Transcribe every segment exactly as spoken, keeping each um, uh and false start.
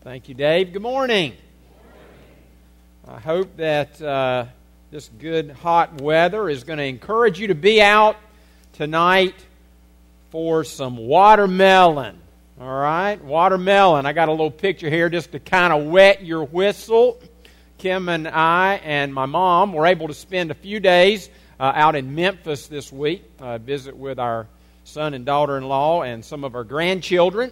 Thank you, Dave. Good morning. I hope that uh, this good hot weather is going to encourage you to be out tonight for some watermelon. All right, watermelon. I got a little picture here just to kind of wet your whistle. Kim and I and my mom were able to spend a few days uh, out in Memphis this week, uh, visit with our son and daughter-in-law and some of our grandchildren.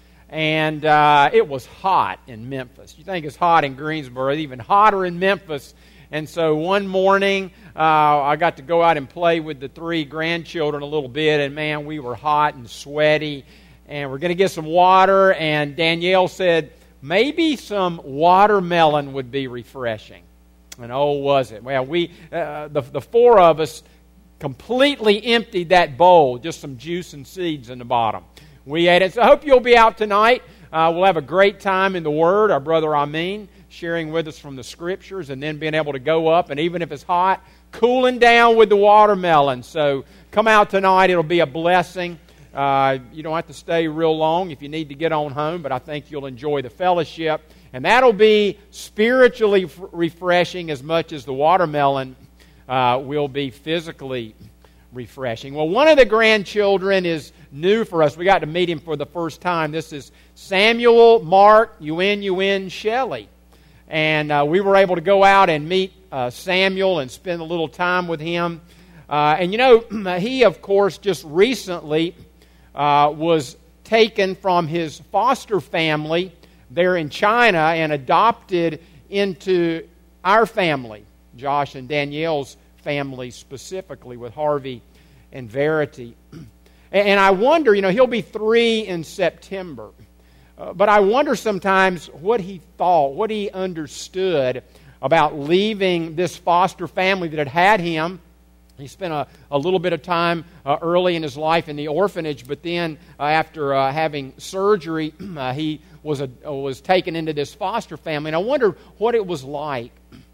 And uh, it was hot in Memphis. You think it's hot in Greensboro, even hotter in Memphis. And so one morning, uh, I got to go out and play with the three grandchildren a little bit. And man, we were hot and sweaty. And we're going to get some water. And Danielle said, maybe some watermelon would be refreshing. And oh, was it. Well, we, uh, the, the four of us completely emptied that bowl, just some juice and seeds in the bottom. We ate it. So I hope you'll be out tonight. Uh, we'll have a great time in the Word. Our brother Amin sharing with us from the Scriptures, and then being able to go up, and even if it's hot, cooling down with the watermelon. So come out tonight. It'll be a blessing. Uh, you don't have to stay real long if you need to get on home, but I think you'll enjoy the fellowship. And that'll be spiritually f- refreshing as much as the watermelon uh, will be physically refreshing. Well, one of the grandchildren is new for us. We got to meet him for the first time. This is Samuel Mark Yuen Yuen Shelley. And uh, we were able to go out and meet uh, Samuel and spend a little time with him. Uh, and you know, he, of course, just recently uh, was taken from his foster family there in China and adopted into our family, Josh and Danielle's family specifically, with Harvey and Verity. And I wonder, you know, he'll be three in September. Uh, but I wonder sometimes what he thought, what he understood about leaving this foster family that had had him. He spent a, a little bit of time uh, early in his life in the orphanage, but then uh, after uh, having surgery, uh, he was, a, was taken into this foster family. And I wonder what it was like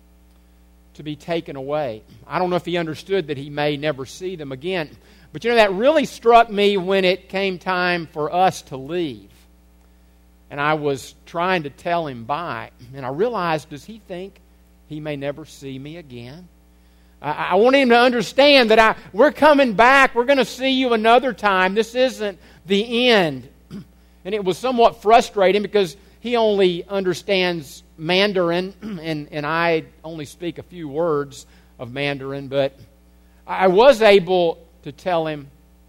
to be taken away. I don't know if he understood that he may never see them again. But you know, that really struck me when it came time for us to leave. And I was trying to tell him bye. And I realized, does he think he may never see me again? I, I want him to understand that I, we're coming back. We're going to see you another time. This isn't the end. And it was somewhat frustrating because he only understands Mandarin, and, and I only speak a few words of Mandarin, but I was able to tell him,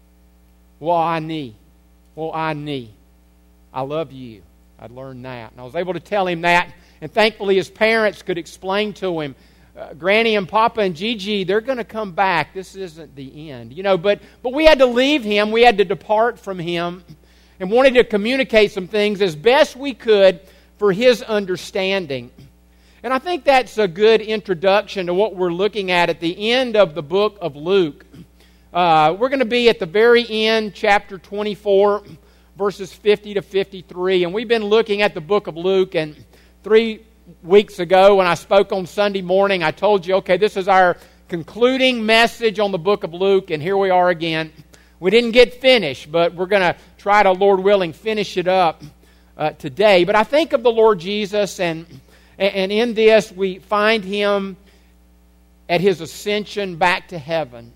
well, I need, well, I need, I love you. I'd learned that. And I was able to tell him that, and thankfully his parents could explain to him, uh, Granny and Papa and Gigi, they're going to come back. This isn't the end. You know, but, but we had to leave him. We had to depart from him, and wanted to communicate some things as best we could for his understanding. And I think that's a good introduction to what we're looking at at the end of the book of Luke. Uh, we're going to be at the very end, chapter twenty-four, verses fifty to fifty-three. And we've been looking at the book of Luke. And three weeks ago when I spoke on Sunday morning, I told you, okay, this is our concluding message on the book of Luke. And here we are again. We didn't get finished, but we're going to try to, Lord willing, finish it up Uh, today. But I think of the Lord Jesus, and and in this we find Him at His ascension back to heaven.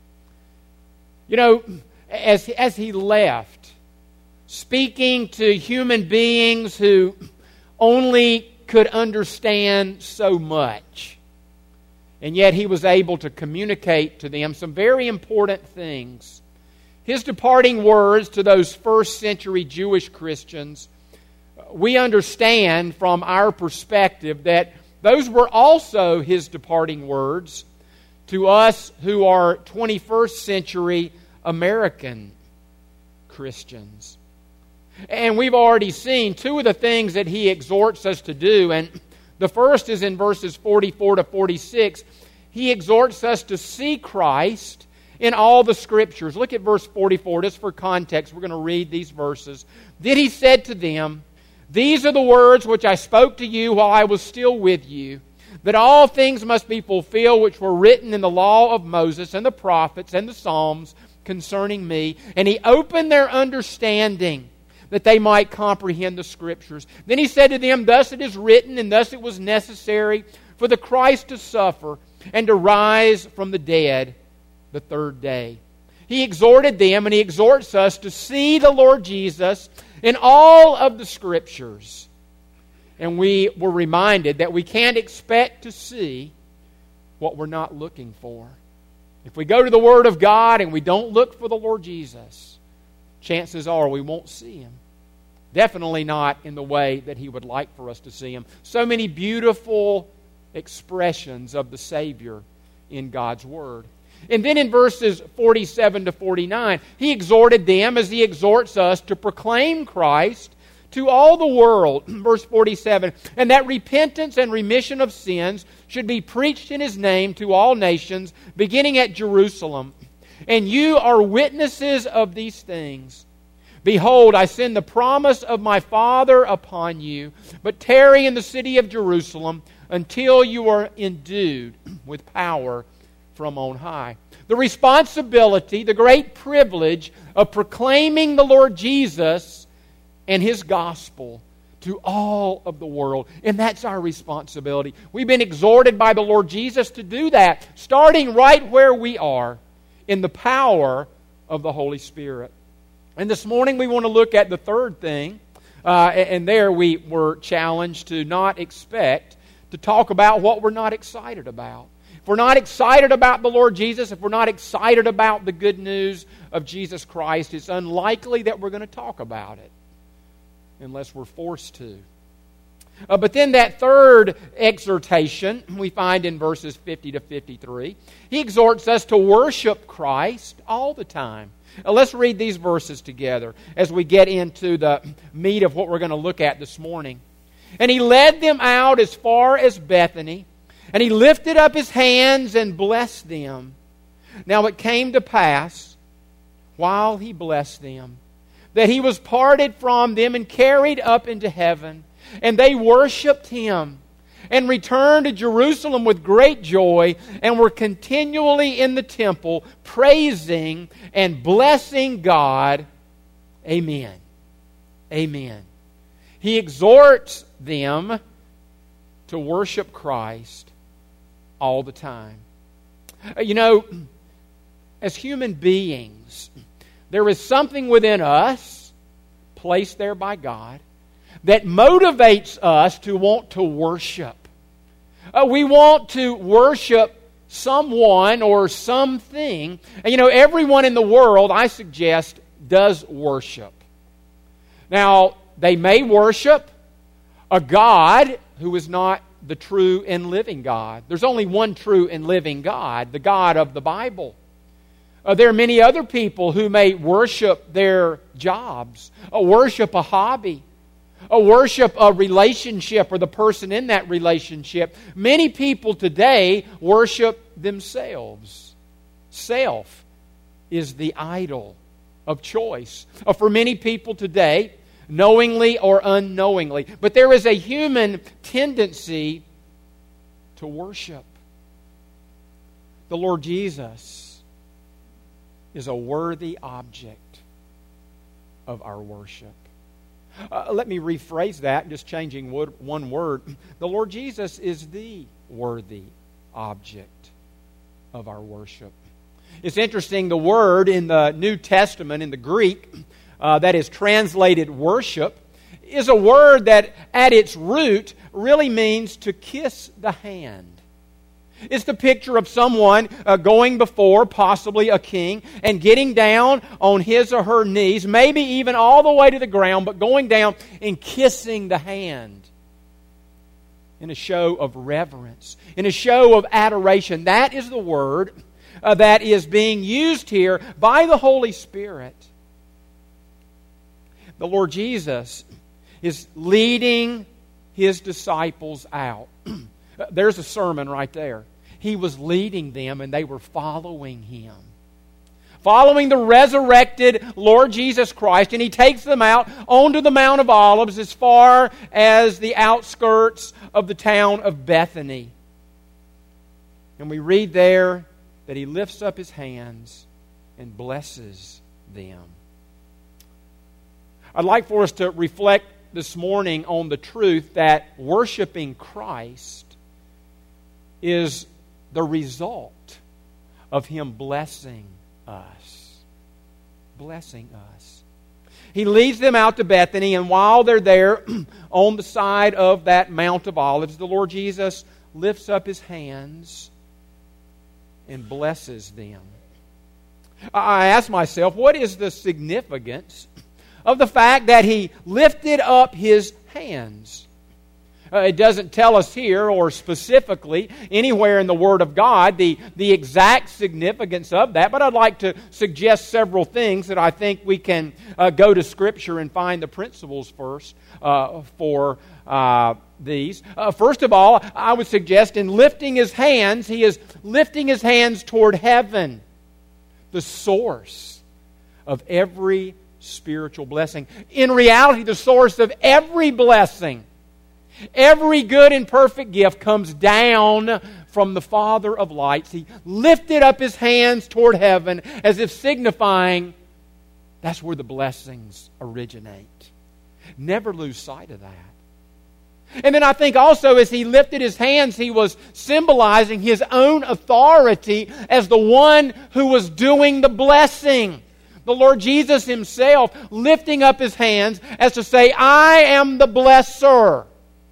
You know, as, as He left, speaking to human beings who only could understand so much, and yet He was able to communicate to them some very important things. His departing words to those first century Jewish Christians, we understand from our perspective that those were also His departing words to us who are twenty-first century American Christians. And we've already seen two of the things that He exhorts us to do. And the first is in verses forty-four to forty-six. He exhorts us to see Christ in all the Scriptures. Look at verse forty-four, just for context. We're going to read these verses. Then He said to them, "These are the words which I spoke to you while I was still with you, that all things must be fulfilled which were written in the law of Moses and the prophets and the Psalms concerning me." And He opened their understanding, that they might comprehend the Scriptures. Then he said to them, Thus it is written, and thus it was necessary for the Christ to suffer and to rise from the dead the third day. He exhorted them, and he exhorts us to see the Lord Jesus in all of the Scriptures. And we were reminded that we can't expect to see what we're not looking for. If we go to the Word of God and we don't look for the Lord Jesus, chances are we won't see Him. Definitely not in the way that He would like for us to see Him. So many beautiful expressions of the Savior in God's Word. And then in verses forty-seven to forty-nine, He exhorted them as He exhorts us to proclaim Christ to all the world. Verse forty-seven, and that repentance and remission of sins should be preached in His name to all nations, beginning at Jerusalem. And you are witnesses of these things. Behold, I send the promise of my Father upon you, but tarry in the city of Jerusalem until you are endued with power from on high. The responsibility, the great privilege of proclaiming the Lord Jesus and His gospel to all of the world. And that's our responsibility. We've been exhorted by the Lord Jesus to do that, starting right where we are, in the power of the Holy Spirit. And this morning we want to look at the third thing. Uh, and there we were challenged to not expect to talk about what we're not excited about. If we're not excited about the Lord Jesus, if we're not excited about the good news of Jesus Christ, it's unlikely that we're going to talk about it unless we're forced to. Uh, but then that third exhortation we find in verses fifty to fifty-three. He exhorts us to worship Christ all the time. Now let's read these verses together as we get into the meat of what we're going to look at this morning. And He led them out as far as Bethany, and He lifted up His hands and blessed them. Now it came to pass, while He blessed them, that He was parted from them and carried up into heaven. And they worshipped Him and returned to Jerusalem with great joy and were continually in the temple praising and blessing God. Amen. Amen. He exhorts them to worship Christ all the time. You know, as human beings, there is something within us, placed there by God, that motivates us to want to worship. Uh, we want to worship someone or something. And you know, everyone in the world, I suggest, does worship. Now, they may worship a God who is not the true and living God. There's only one true and living God, the God of the Bible. Uh, there are many other people who may worship their jobs, or worship a hobby, or worship a relationship or the person in that relationship. Many people today worship themselves. Self is the idol of choice. Uh, for many people today, knowingly or unknowingly. But there is a human tendency to worship. The Lord Jesus is a worthy object of our worship. Uh, let me rephrase that, just changing one word. The Lord Jesus is the worthy object of our worship. It's interesting, the word in the New Testament, in the Greek, uh, that is translated worship, is a word that at its root really means to kiss the hand. It's the picture of someone uh, going before, possibly a king, and getting down on his or her knees, maybe even all the way to the ground, but going down and kissing the hand in a show of reverence, in a show of adoration. That is the word uh, that is being used here by the Holy Spirit. The Lord Jesus is leading His disciples out. There's a sermon right there. He was leading them and they were following Him. Following the resurrected Lord Jesus Christ. And He takes them out onto the Mount of Olives as far as the outskirts of the town of Bethany. And we read there that He lifts up His hands and blesses them. I'd like for us to reflect this morning on the truth that worshiping Christ is the result of Him blessing us. Blessing us. He leads them out to Bethany, and while they're there on the side of that Mount of Olives, the Lord Jesus lifts up His hands and blesses them. I ask myself, what is the significance of the fact that He lifted up His hands? Uh, it doesn't tell us here, or specifically anywhere in the Word of God, the, the exact significance of that. But I'd like to suggest several things that I think we can uh, go to Scripture and find the principles first uh, for uh, these. Uh, first of all, I would suggest in lifting His hands, He is lifting His hands toward heaven, the source of every spiritual blessing. In reality, the source of every blessing, every good and perfect gift comes down from the Father of lights. He lifted up His hands toward heaven as if signifying that's where the blessings originate. Never lose sight of that. And then I think also as He lifted His hands, He was symbolizing His own authority as the one who was doing the blessing. The Lord Jesus Himself lifting up His hands as to say, I am the blesser.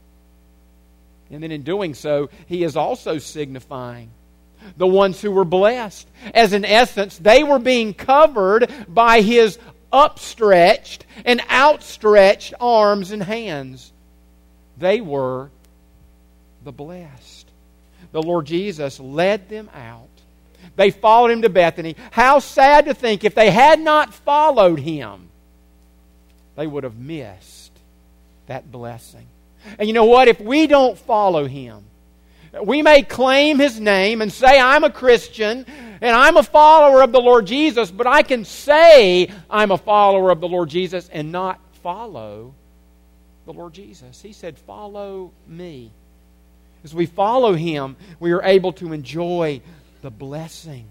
And then in doing so, He is also signifying the ones who were blessed. As in essence, they were being covered by His upstretched and outstretched arms and hands. They were the blessed. The Lord Jesus led them out. They followed Him to Bethany. How sad to think if they had not followed Him, they would have missed that blessing. And you know what? If we don't follow Him, we may claim His name and say, I'm a Christian and I'm a follower of the Lord Jesus, but I can say I'm a follower of the Lord Jesus and not follow the Lord Jesus. He said, follow me. As we follow Him, we are able to enjoy the blessing.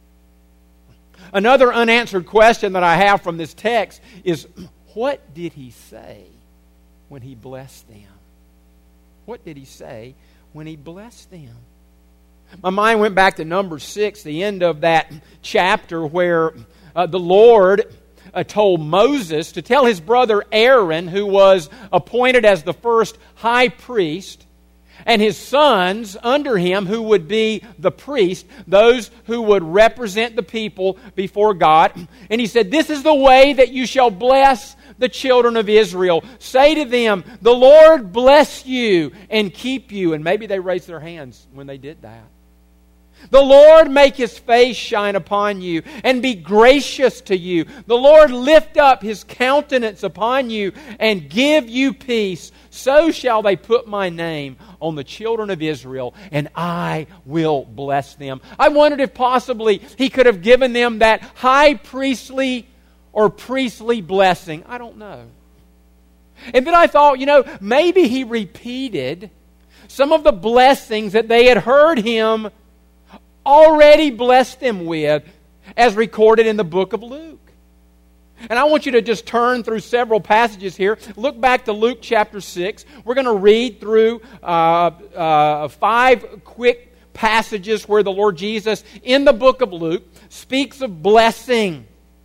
Another unanswered question that I have from this text is, what did He say when He blessed them? What did He say when He blessed them? My mind went back to Numbers six, the end of that chapter where uh, the Lord uh, told Moses to tell his brother Aaron, who was appointed as the first high priest, and his sons under him who would be the priest, those who would represent the people before God. And He said, this is the way that you shall bless the children of Israel. Say to them, the Lord bless you and keep you. And maybe they raised their hands when they did that. The Lord make His face shine upon you and be gracious to you. The Lord lift up His countenance upon you and give you peace. So shall they put my name on the children of Israel, and I will bless them. I wondered if possibly He could have given them that high priestly or priestly blessing. I don't know. And then I thought, you know, maybe He repeated some of the blessings that they had heard Him already bless them with, as recorded in the book of Luke. And I want you to just turn through several passages here. Look back to Luke chapter six. We're going to read through uh, uh, five quick passages where the Lord Jesus, in the book of Luke, speaks of blessing.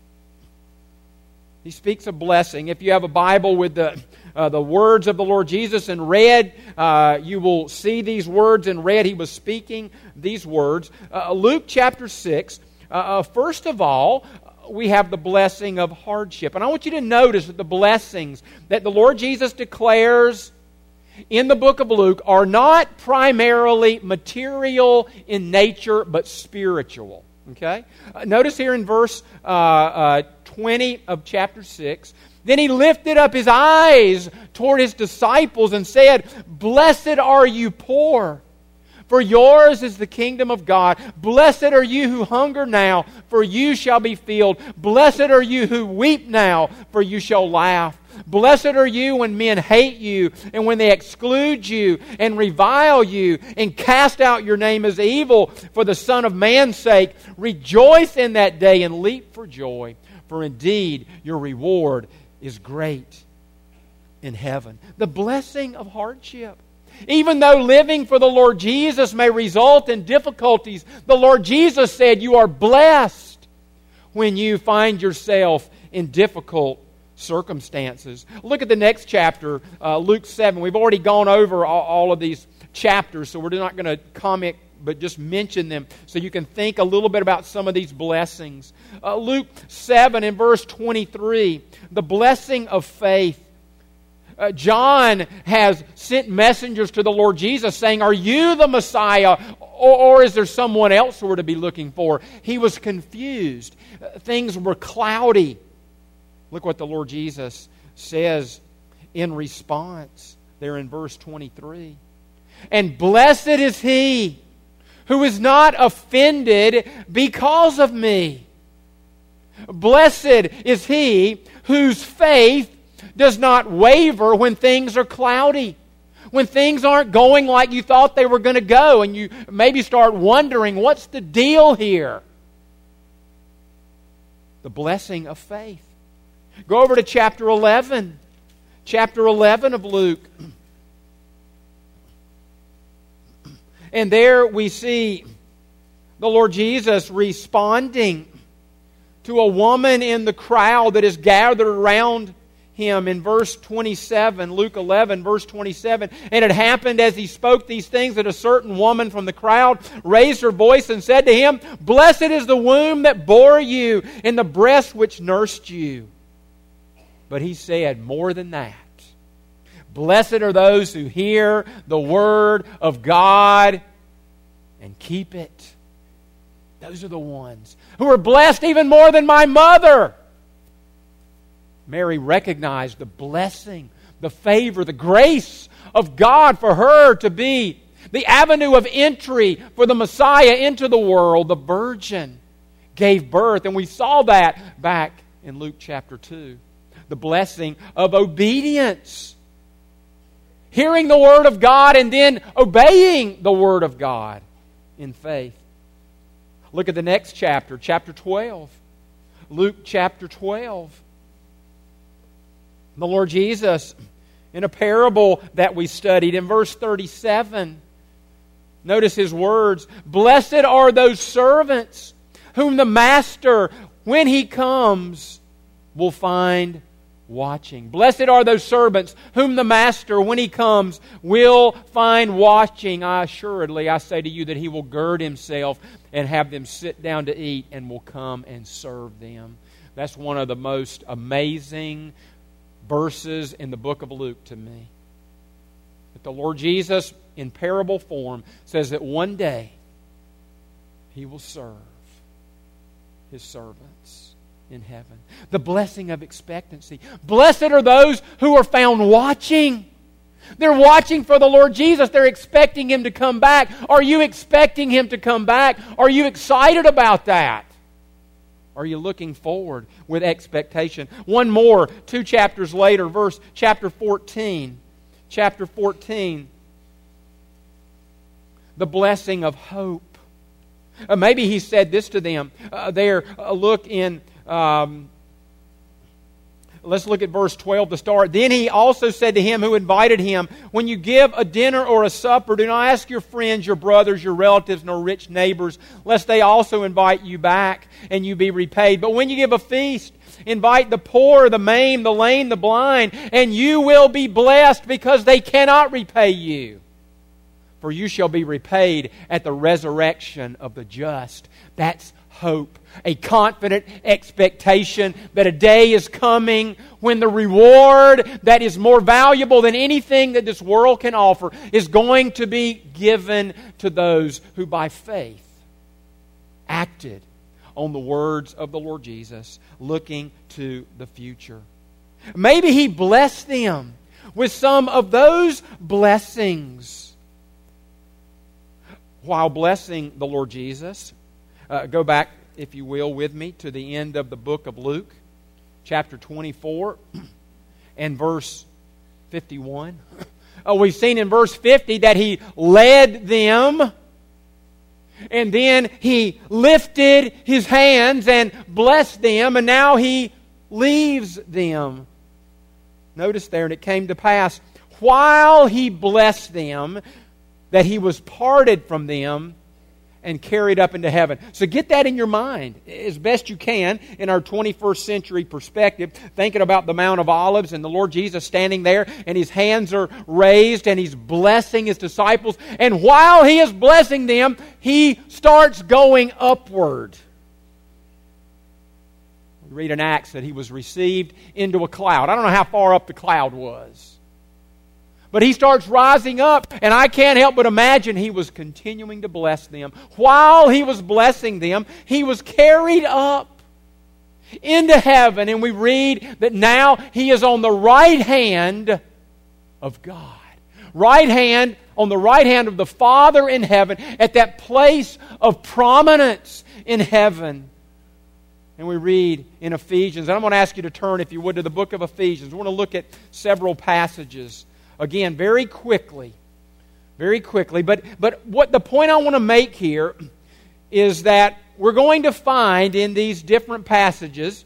He speaks of blessing. If you have a Bible with the uh, the words of the Lord Jesus in red, uh, you will see these words in red. He was speaking these words. Uh, Luke chapter six, uh, uh, first of all, we have the blessing of hardship. And I want you to notice that the blessings that the Lord Jesus declares in the book of Luke are not primarily material in nature, but spiritual. Okay? Uh, notice here in verse uh, uh, twenty of chapter six, then He lifted up His eyes toward His disciples and said, blessed are you poor, for yours is the kingdom of God. Blessed are you who hunger now, for you shall be filled. Blessed are you who weep now, for you shall laugh. Blessed are you when men hate you, and when they exclude you, and revile you, and cast out your name as evil for the Son of Man's sake. Rejoice in that day and leap for joy, for indeed your reward is great in heaven. The blessing of hardship. Even though living for the Lord Jesus may result in difficulties, the Lord Jesus said you are blessed when you find yourself in difficult circumstances. Look at the next chapter, uh, Luke seven. We've already gone over all, all of these chapters, so we're not going to comment, but just mention them so you can think a little bit about some of these blessings. Uh, Luke seven and verse twenty-three, the blessing of faith. Uh, John has sent messengers to the Lord Jesus saying, are you the Messiah, or, or is there someone else we're to be looking for? He was confused. Uh, things were cloudy. Look what the Lord Jesus says in response there in verse twenty-three. And blessed is he who is not offended because of me. Blessed is he whose faith does not waver when things are cloudy. When things aren't going like you thought they were going to go, and you maybe start wondering, what's the deal here? The blessing of faith. Go over to chapter eleven. Chapter eleven of Luke. And there we see the Lord Jesus responding to a woman in the crowd that is gathered around Him in verse twenty-seven, Luke eleven, verse twenty-seven. And it happened as He spoke these things that a certain woman from the crowd raised her voice and said to Him, blessed is the womb that bore you and the breast which nursed you. But He said, more than that. Blessed are those who hear the word of God and keep it. Those are the ones who are blessed even more than my mother. Mary recognized the blessing, the favor, the grace of God for her to be the avenue of entry for the Messiah into the world. The virgin gave birth, and we saw that back in Luke chapter two. The blessing of obedience. Hearing the Word of God and then obeying the Word of God in faith. Look at the next chapter, chapter twelve. Luke chapter twelve. The Lord Jesus, in a parable that we studied, in verse thirty-seven, notice His words, blessed are those servants whom the master, when he comes, will find watching. Blessed are those servants whom the master, when he comes, will find watching. I assuredly, I say to you that he will gird himself and have them sit down to eat and will come and serve them. That's one of the most amazing verses in the book of Luke to me. That the Lord Jesus, in parable form, says that one day He will serve His servants in heaven. The blessing of expectancy. Blessed are those who are found watching. They're watching for the Lord Jesus. They're expecting Him to come back. Are you expecting Him to come back? Are you excited about that? Are you looking forward with expectation? One more, two chapters later, verse chapter fourteen. Chapter fourteen. The blessing of hope. Uh, maybe He said this to them. Uh, there, uh, look in... Um, let's look at verse twelve to start. Then He also said to him who invited Him, when you give a dinner or a supper, do not ask your friends, your brothers, your relatives, nor rich neighbors, lest they also invite you back and you be repaid. But when you give a feast, invite the poor, the maimed, the lame, the blind, and you will be blessed because they cannot repay you. For you shall be repaid at the resurrection of the just. That's hope. A confident expectation that a day is coming when the reward that is more valuable than anything that this world can offer is going to be given to those who by faith acted on the words of the Lord Jesus, looking to the future. Maybe He blessed them with some of those blessings. While blessing the Lord Jesus, uh, go back, if you will, with me to the end of the book of Luke, chapter twenty-four and verse fifty-one. Oh, we've seen in verse fifty that He led them, and then He lifted His hands and blessed them, and now He leaves them Notice there, and it came to pass, while He blessed them, that He was parted from them and carried up into heaven. So get that in your mind as best you can in our twenty-first century perspective, thinking about the Mount of Olives and the Lord Jesus standing there and His hands are raised and He's blessing His disciples. And while He is blessing them, He starts going upward. We read in Acts that He was received into a cloud. I don't know how far up the cloud was. But He starts rising up, and I can't help but imagine He was continuing to bless them. While He was blessing them, He was carried up into heaven, and we read that now He is on the right hand of God. Right hand, on the right hand of the Father in heaven, at that place of prominence in heaven. And we read in Ephesians, and I'm going to ask you to turn, if you would, to the book of Ephesians. We want to look at several passages. Again, very quickly, very quickly. But, but what the point I want to make here is that we're going to find in these different passages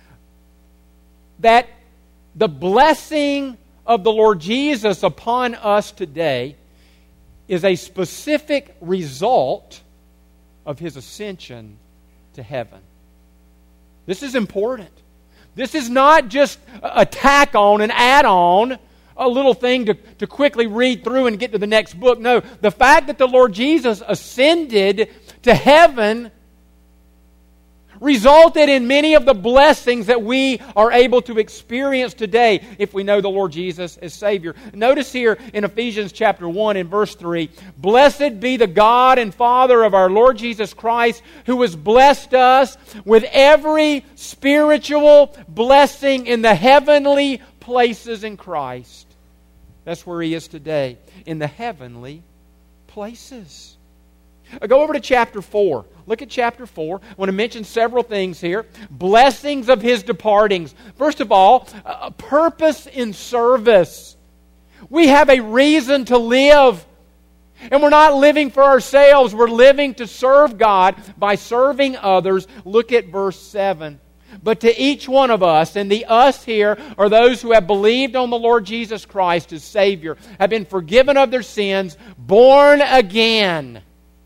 that the blessing of the Lord Jesus upon us today is a specific result of His ascension to heaven. This is important. This is not just a tack on, an add-on, a little thing to, to quickly read through and get to the next book. No, the fact that the Lord Jesus ascended to heaven resulted in many of the blessings that we are able to experience today if we know the Lord Jesus as Savior. Notice here in Ephesians chapter one and verse three, "Blessed be the God and Father of our Lord Jesus Christ, who has blessed us with every spiritual blessing in the heavenly places in Christ." That's where He is today, in the heavenly places. Go over to chapter four. Look at chapter four. I want to mention several things here. Blessings of His departings. First of all, a purpose in service. We have a reason to live. And we're not living for ourselves. We're living to serve God by serving others. Look at verse seven. "But to each one of us," and the us here are those who have believed on the Lord Jesus Christ as Savior, have been forgiven of their sins, born again.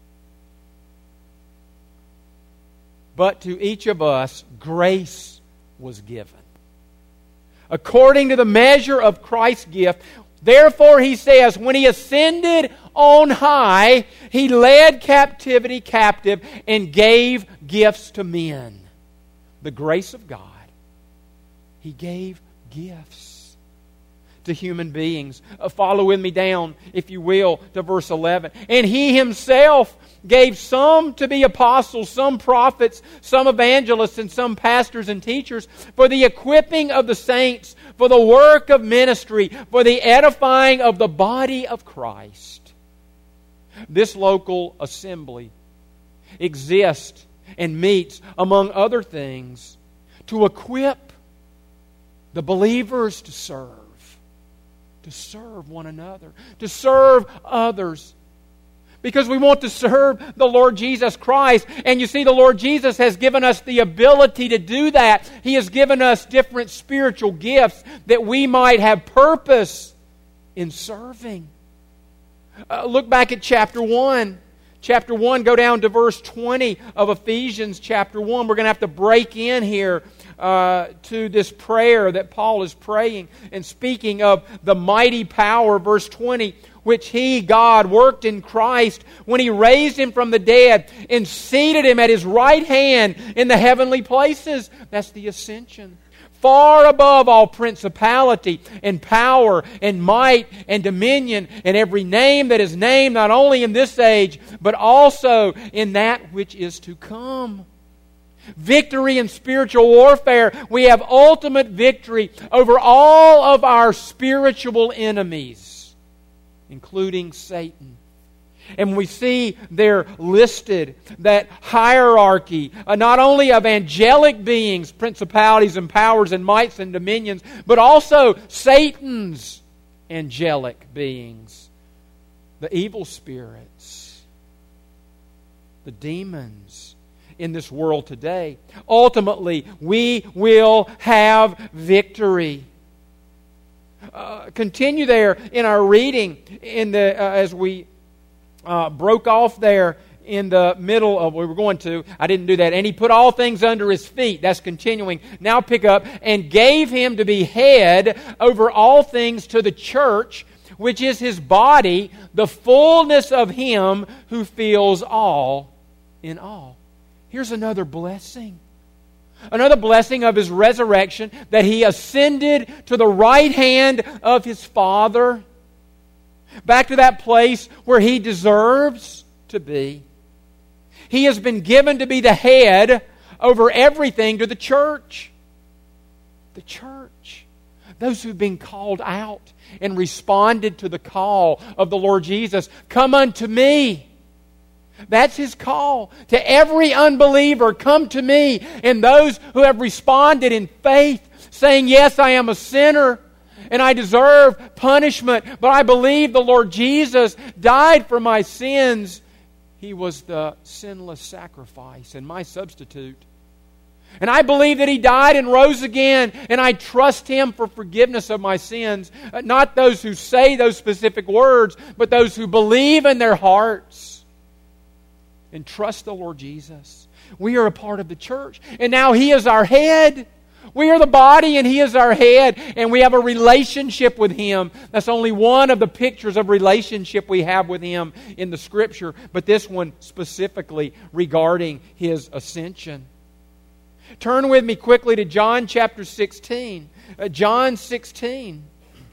"But to each of us, grace was given, according to the measure of Christ's gift. Therefore," He says, "when He ascended on high, He led captivity captive and gave gifts to men." The grace of God. He gave gifts to human beings. Uh, follow with me down, if you will, to verse eleven. "And He Himself gave some to be apostles, some prophets, some evangelists, and some pastors and teachers, for the equipping of the saints, for the work of ministry, for the edifying of the body of Christ." This local assembly exists and meets, among other things, to equip the believers to serve. To serve one another. To serve others. Because we want to serve the Lord Jesus Christ. And you see, the Lord Jesus has given us the ability to do that. He has given us different spiritual gifts that we might have purpose in serving. Uh, look back at chapter one. Chapter one, go down to verse twenty of Ephesians chapter one. We're going to have to break in here uh, to this prayer that Paul is praying and speaking of the mighty power, verse twenty, "which He, God, worked in Christ when He raised Him from the dead and seated Him at His right hand in the heavenly places." That's the ascension. "Far above all principality and power and might and dominion and every name that is named, not only in this age, but also in that which is to come." Victory in spiritual warfare. We have ultimate victory over all of our spiritual enemies, including Satan. And we see there listed that hierarchy, uh, not only of angelic beings, principalities and powers and mights and dominions, but also Satan's angelic beings, the evil spirits, the demons in this world today. Ultimately, we will have victory. Uh, continue there in our reading in the uh, as we uh, broke off there in the middle of we were going to. I didn't do that. And He put all things under His feet. That's continuing. Now pick up. And gave Him to be head over all things to the church, which is His body, the fullness of Him who fills all in all. Here's another blessing. Another blessing of His resurrection, that He ascended to the right hand of His Father, back to that place where He deserves to be. He has been given to be the head over everything to the church. The church. Those who've been called out and responded to the call of the Lord Jesus. Come unto me. That's His call to every unbeliever. Come to me. And those who have responded in faith, saying, yes, I am a sinner and I deserve punishment, but I believe the Lord Jesus died for my sins. He was the sinless sacrifice and my substitute. And I believe that He died and rose again, and I trust Him for forgiveness of my sins. Not those who say those specific words, but those who believe in their hearts and trust the Lord Jesus. We are a part of the church. And now He is our head. We are the body and He is our head. And we have a relationship with Him. That's only one of the pictures of relationship we have with Him in the Scripture. But this one specifically regarding His ascension. Turn with me quickly to John chapter sixteen. Uh, John sixteen.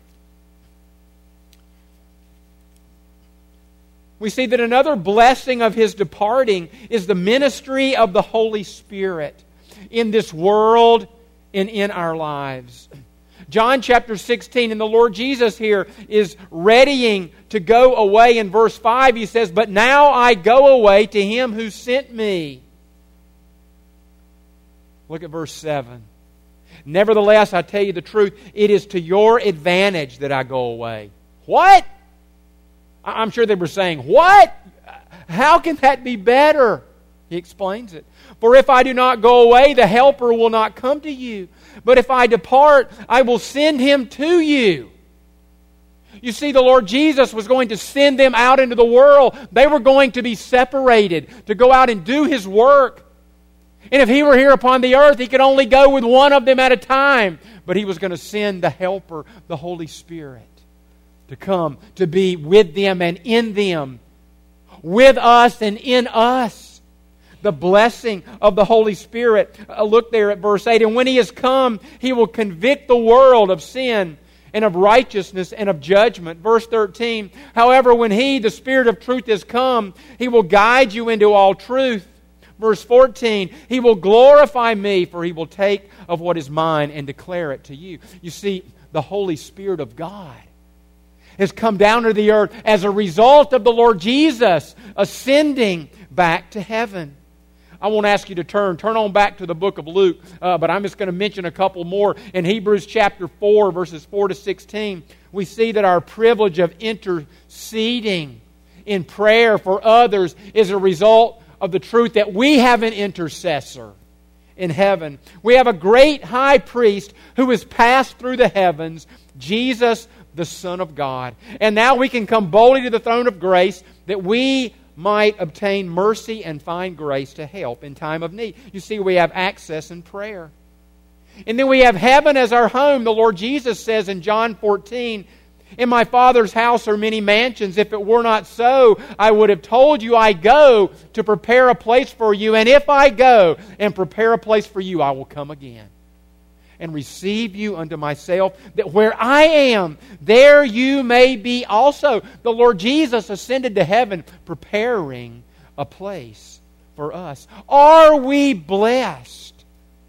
We see that another blessing of His departing is the ministry of the Holy Spirit in this world and in our lives. John chapter sixteen, and the Lord Jesus here is readying to go away. In verse five He says, but now I go away to Him who sent me. Look at verse seven. Nevertheless, I tell you the truth, it is to your advantage that I go away. What? I'm sure they were saying, what? How can that be better? He explains it. For if I do not go away, the Helper will not come to you. But if I depart, I will send Him to you. You see, the Lord Jesus was going to send them out into the world. They were going to be separated to go out and do His work. And if He were here upon the earth, He could only go with one of them at a time. But He was going to send the Helper, the Holy Spirit, to come to be with them and in them, with us and in us. The blessing of the Holy Spirit. Uh, look there at verse eight. And when He has come, He will convict the world of sin and of righteousness and of judgment. Verse thirteen. However, when He, the Spirit of truth, has come, He will guide you into all truth. Verse fourteen. He will glorify me, for He will take of what is mine and declare it to you. You see, the Holy Spirit of God has come down to the earth as a result of the Lord Jesus ascending back to heaven. I won't ask you to turn. Turn on back to the book of Luke, uh, but I'm just going to mention a couple more. In Hebrews chapter four, verses four to sixteen, we see that our privilege of interceding in prayer for others is a result of the truth that we have an intercessor in heaven. We have a great high priest who has passed through the heavens, Jesus, the Son of God. And now we can come boldly to the throne of grace that we might obtain mercy and find grace to help in time of need. You see, we have access in prayer. And then we have heaven as our home. The Lord Jesus says in John fourteen, in my Father's house are many mansions. If it were not so, I would have told you I go to prepare a place for you. And if I go and prepare a place for you, I will come again and receive you unto myself, that where I am, there you may be also. The Lord Jesus ascended to heaven, preparing a place for us. Are we blessed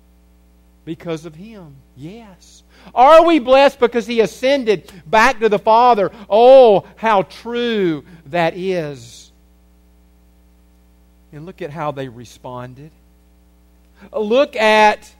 because of Him? Yes. Are we blessed because He ascended back to the Father? Oh, how true that is. And look at how they responded. Look at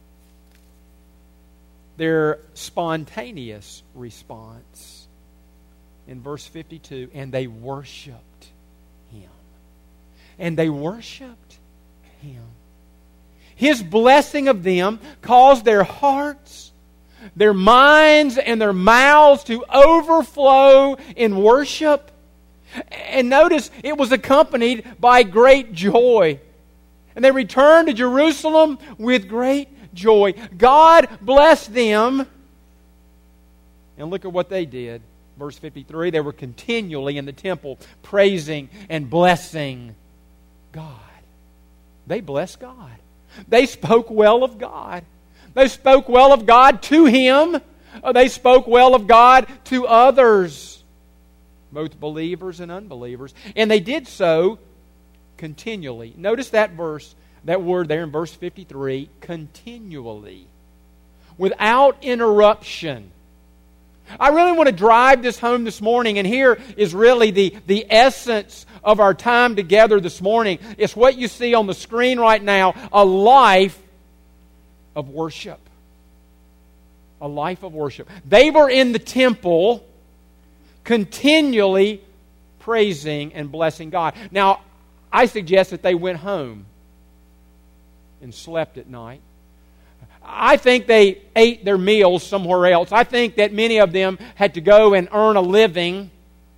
their spontaneous response. In verse fifty-two, and they worshiped Him. And they worshiped Him. His blessing of them caused their hearts their minds and their mouths to overflow in worship. And notice it was accompanied by great joy. And they returned to Jerusalem with great joy. God blessed them. And look at what they did. Verse fifty-three, they were continually in the temple praising and blessing God. They blessed God. They spoke well of God. They spoke well of God to Him. They spoke well of God to others, both believers and unbelievers. And they did so continually. Notice that verse, that word there in verse fifty-three, continually, without interruption. I really want to drive this home this morning, and here is really the, the essence of our time together this morning. It's what you see on the screen right now, a life of worship. A life of worship. They were in the temple continually praising and blessing God. Now, I suggest that they went home and slept at night. I think they ate their meals somewhere else. I think that many of them had to go and earn a living.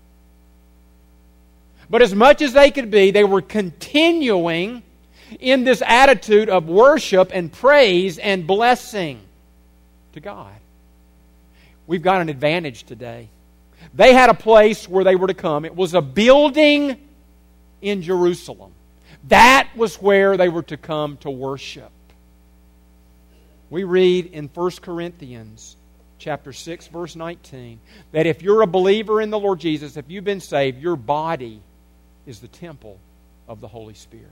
But as much as they could be, they were continuing in this attitude of worship and praise and blessing to God. We've got an advantage today. They had a place where they were to come. It was a building in Jerusalem. That was where they were to come to worship. We read in First Corinthians chapter six, verse nineteen, that if you're a believer in the Lord Jesus, if you've been saved, your body is the temple of the Holy Spirit.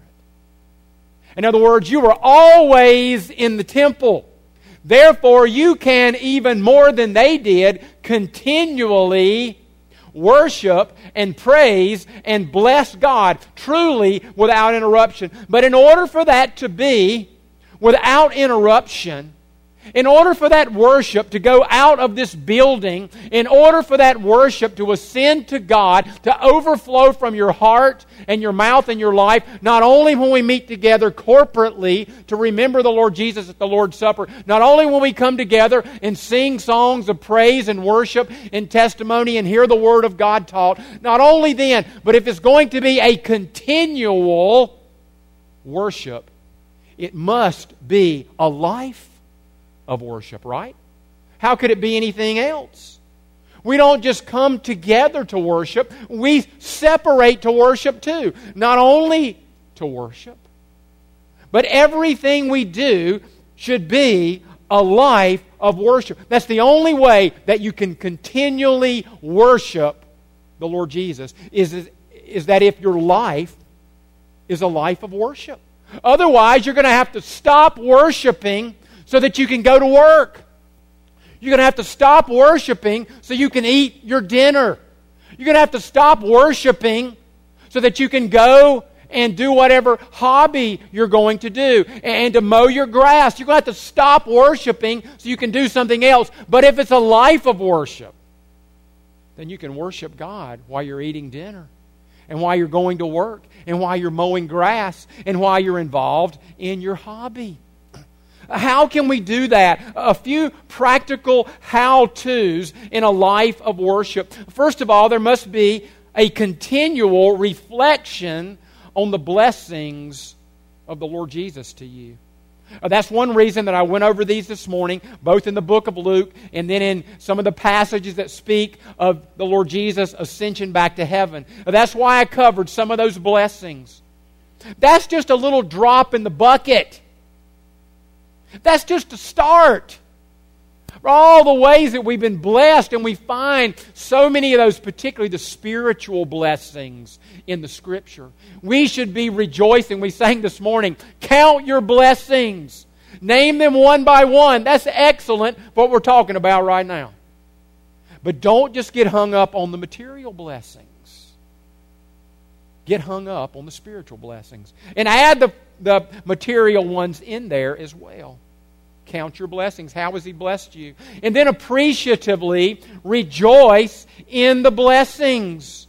In other words, you are always in the temple. Therefore, you can, even more than they did, continually worship and praise and bless God, truly without interruption. But in order for that to be without interruption, in order for that worship to go out of this building, in order for that worship to ascend to God, to overflow from your heart and your mouth and your life, not only when we meet together corporately to remember the Lord Jesus at the Lord's Supper, not only when we come together and sing songs of praise and worship and testimony and hear the Word of God taught, not only then, but if it's going to be a continual worship, it must be a life of worship, right? How could it be anything else? We don't just come together to worship, we separate to worship too. Not only to worship, but everything we do should be a life of worship. That's the only way that you can continually worship the Lord Jesus, is, is that if your life is a life of worship. Otherwise, you're going to have to stop worshiping so that you can go to work. You're going to have to stop worshiping so you can eat your dinner. You're going to have to stop worshiping so that you can go and do whatever hobby you're going to do, and to mow your grass. You're going to have to stop worshiping so you can do something else. But if it's a life of worship, then you can worship God while you're eating dinner, and while you're going to work, and while you're mowing grass, and while you're involved in your hobby. How can we do that? A few practical how-tos in a life of worship. First of all, there must be a continual reflection on the blessings of the Lord Jesus to you. That's one reason that I went over these this morning, both in the book of Luke and then in some of the passages that speak of the Lord Jesus' ascension back to heaven. That's why I covered some of those blessings. That's just a little drop in the bucket. That's just a start. For all the ways that we've been blessed, and we find so many of those, particularly the spiritual blessings in the Scripture. We should be rejoicing. We sang this morning, count your blessings. Name them one by one. That's excellent for what we're talking about right now. But don't just get hung up on the material blessings. Get hung up on the spiritual blessings. And add the, the material ones in there as well. Count your blessings. How has He blessed you? And then appreciatively rejoice in the blessings.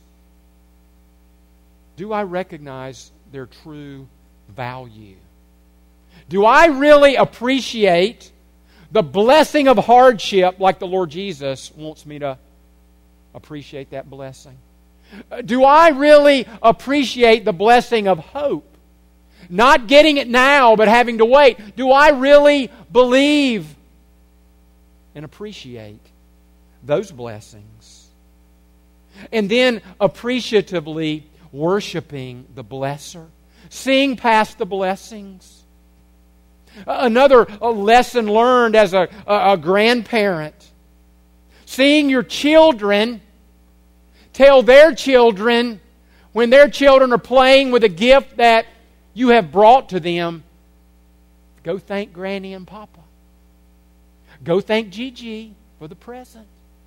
Do I recognize their true value? Do I really appreciate the blessing of hardship like the Lord Jesus wants me to appreciate that blessing? Do I really appreciate the blessing of hope? Not getting it now, but having to wait. Do I really believe and appreciate those blessings? And then appreciatively worshiping the blesser. Seeing past the blessings. Another a lesson learned as a, a, a grandparent. Seeing your children tell their children when their children are playing with a gift that you have brought to them, go thank Granny and Papa. Go thank Gigi for the present.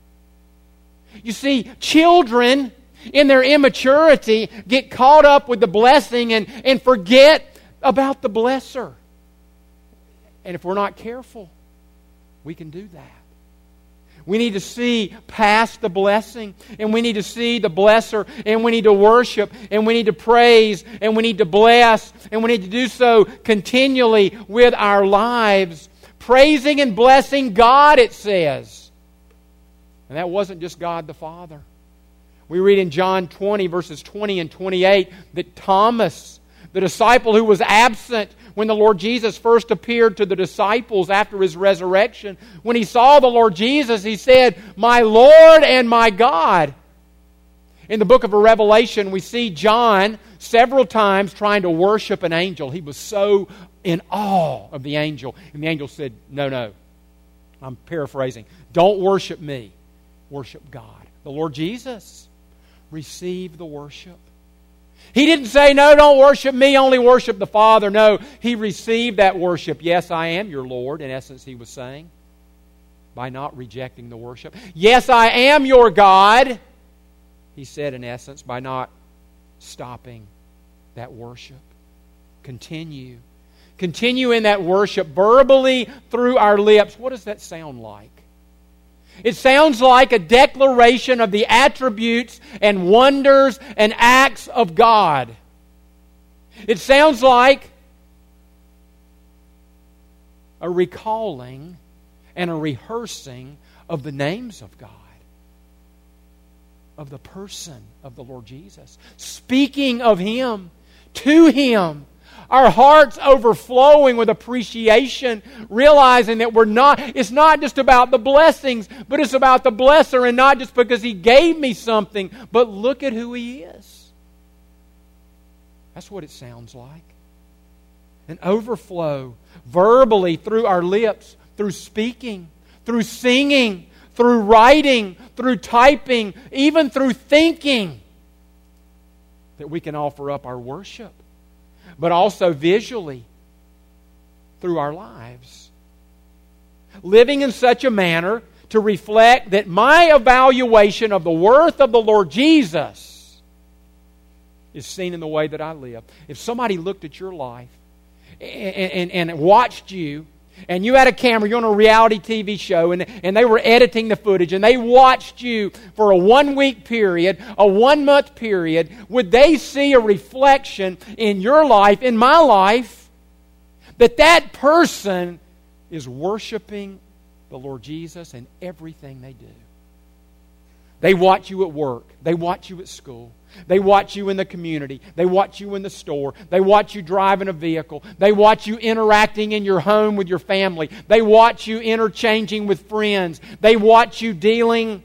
You see, children in their immaturity get caught up with the blessing and, and forget about the blesser. And if we're not careful, we can do that. We need to see past the blessing, and we need to see the blesser, and we need to worship, and we need to praise, and we need to bless, and we need to do so continually with our lives. Praising and blessing God, it says. And that wasn't just God the Father. We read in John twenty, verses twenty and twenty-eight, that Thomas, the disciple who was absent when the Lord Jesus first appeared to the disciples after His resurrection, when he saw the Lord Jesus, he said, "My Lord and my God." In the book of Revelation, we see John several times trying to worship an angel. He was so in awe of the angel. And the angel said, no, no. I'm paraphrasing. Don't worship me. Worship God. The Lord Jesus received the worship. He didn't say, no, don't worship me, only worship the Father. No, He received that worship. Yes, I am your Lord, in essence He was saying, by not rejecting the worship. Yes, I am your God, He said in essence, by not stopping that worship. Continue. Continue in that worship verbally through our lips. What does that sound like? It sounds like a declaration of the attributes and wonders and acts of God. It sounds like a recalling and a rehearsing of the names of God, of the person of the Lord Jesus. Speaking of Him, to Him. Our hearts overflowing with appreciation, realizing that we're not, it's not just about the blessings, but it's about the blesser, and not just because He gave me something, but look at who He is. That's what it sounds like. An overflow, verbally through our lips, through speaking, through singing, through writing, through typing, even through thinking, that we can offer up our worship. But also visually through our lives. Living in such a manner to reflect that my evaluation of the worth of the Lord Jesus is seen in the way that I live. If somebody looked at your life and, and, and watched you, and you had a camera, you're on a reality T V show, and, and they were editing the footage, and they watched you for a one-week period, a one-month period, would they see a reflection in your life, in my life, that that person is worshiping the Lord Jesus in everything they do? They watch you at work. They watch you at school. They watch you in the community. They watch you in the store. They watch you driving a vehicle. They watch you interacting in your home with your family. They watch you interchanging with friends. They watch you dealing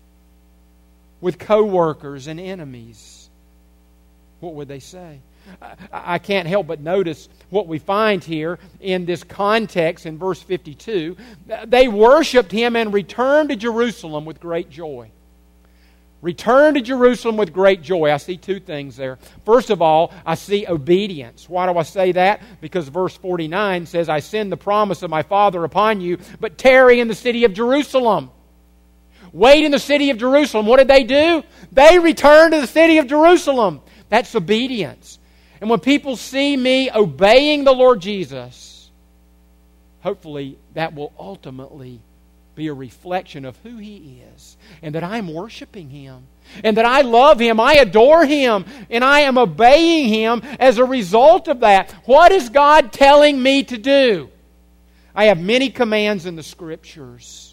with co-workers and enemies. What would they say? I can't help but notice what we find here in this context in verse fifty-two. They worshipped Him and returned to Jerusalem with great joy. Return to Jerusalem with great joy. I see two things there. First of all, I see obedience. Why do I say that? Because verse forty-nine says, I send the promise of my Father upon you, but tarry in the city of Jerusalem. Wait in the city of Jerusalem. What did they do? They returned to the city of Jerusalem. That's obedience. And when people see me obeying the Lord Jesus, hopefully that will ultimately be a reflection of who He is, and that I'm worshiping Him, and that I love Him, I adore Him, and I am obeying Him as a result of that. What is God telling me to do? I have many commands in the Scriptures.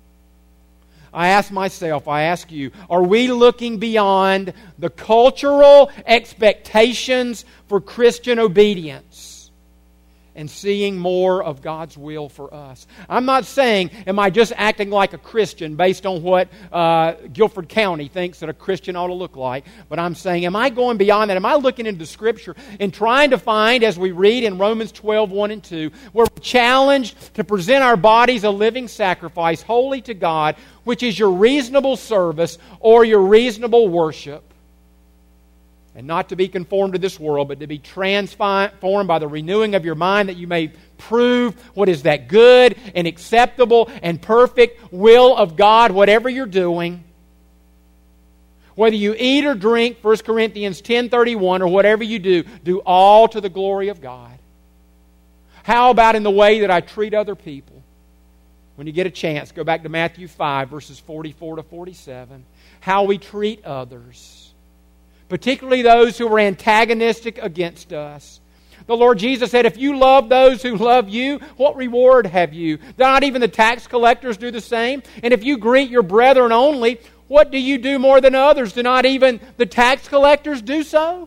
I ask myself, I ask you, are we looking beyond the cultural expectations for Christian obedience and seeing more of God's will for us? I'm not saying, am I just acting like a Christian based on what uh, Guilford County thinks that a Christian ought to look like, but I'm saying, am I going beyond that? Am I looking into Scripture and trying to find, as we read in Romans twelve, one and two, we're challenged to present our bodies a living sacrifice, holy to God, which is your reasonable service or your reasonable worship. And not to be conformed to this world, but to be transformed by the renewing of your mind, that you may prove what is that good and acceptable and perfect will of God, whatever you're doing. Whether you eat or drink, First Corinthians ten thirty-one, or whatever you do, do all to the glory of God. How about in the way that I treat other people? When you get a chance, go back to Matthew five, verses forty-four to forty-seven. How we treat others, particularly those who are antagonistic against us. The Lord Jesus said, if you love those who love you, what reward have you? Do not even the tax collectors do the same? And if you greet your brethren only, what do you do more than others? Do not even the tax collectors do so?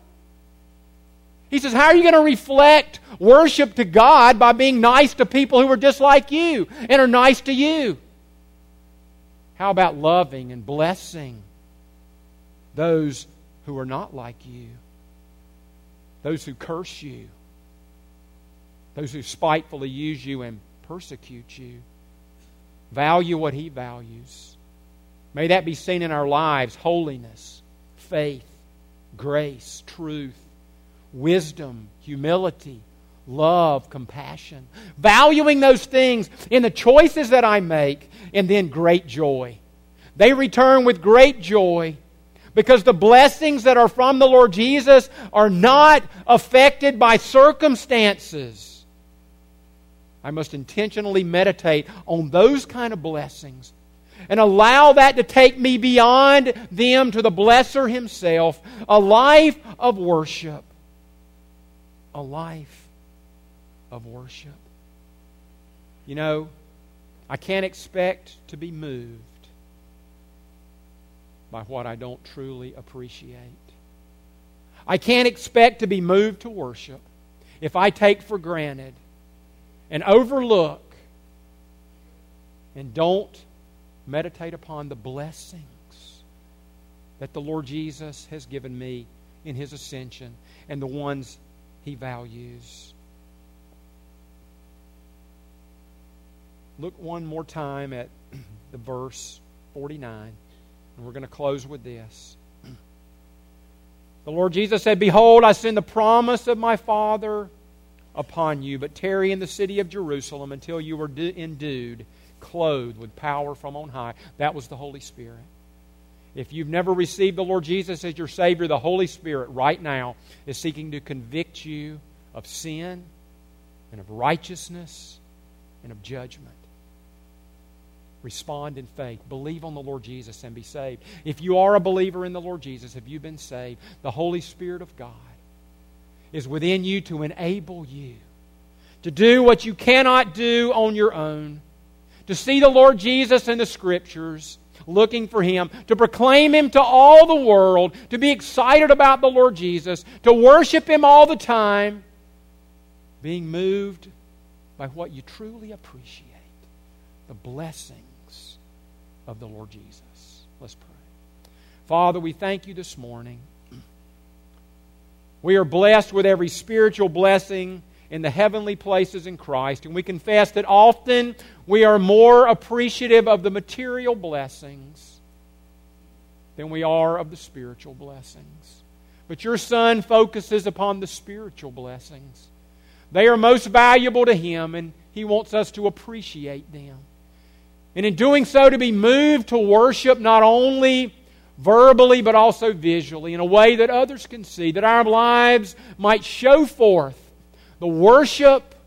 He says, how are you going to reflect worship to God by being nice to people who are just like you and are nice to you? How about loving and blessing those who are not like you? Those who curse you? Those who spitefully use you and persecute you? Value what He values. May that be seen in our lives: holiness, faith, grace, truth, wisdom, humility, love, compassion. Valuing those things in the choices that I make, and then great joy. They return with great joy because the blessings that are from the Lord Jesus are not affected by circumstances. I must intentionally meditate on those kind of blessings and allow that to take me beyond them to the Blesser Himself. A life of worship. A life of worship. You know, I can't expect to be moved by what I don't truly appreciate. I can't expect to be moved to worship if I take for granted and overlook and don't meditate upon the blessings that the Lord Jesus has given me in His ascension and the ones He values. Look one more time at the verse forty-nine, and we're going to close with this. The Lord Jesus said, behold, I send the promise of my Father upon you, but tarry in the city of Jerusalem until you are endued, clothed with power from on high. That was the Holy Spirit. If you've never received the Lord Jesus as your Savior, the Holy Spirit right now is seeking to convict you of sin and of righteousness and of judgment. Respond in faith. Believe on the Lord Jesus and be saved. If you are a believer in the Lord Jesus, have you been saved? The Holy Spirit of God is within you to enable you to do what you cannot do on your own, to see the Lord Jesus in the Scriptures, looking for Him, to proclaim Him to all the world, to be excited about the Lord Jesus, to worship Him all the time, being moved by what you truly appreciate, the blessings of the Lord Jesus. Let's pray. Father, we thank You this morning. We are blessed with every spiritual blessing in the heavenly places in Christ, and we confess that often we are more appreciative of the material blessings than we are of the spiritual blessings. But Your Son focuses upon the spiritual blessings. They are most valuable to Him, and He wants us to appreciate them. And in doing so, to be moved to worship not only verbally but also visually in a way that others can see, that our lives might show forth the worship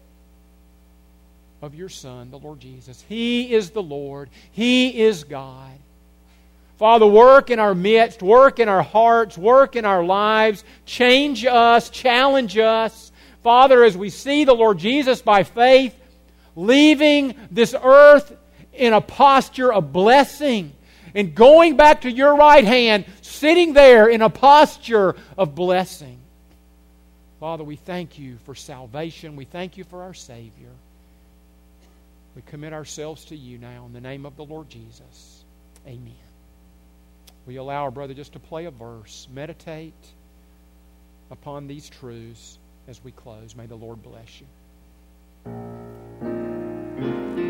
of Your Son, the Lord Jesus. He is the Lord. He is God. Father, work in our midst, work in our hearts, work in our lives, change us, challenge us. Father, as we see the Lord Jesus by faith, leaving this earth in a posture of blessing and going back to your right hand, sitting there in a posture of blessing. Father, we thank you for salvation. We thank you for our Savior. We commit ourselves to you now in the name of the Lord Jesus. Amen. We allow our brother just to play a verse. Meditate upon these truths as we close. May the Lord bless you.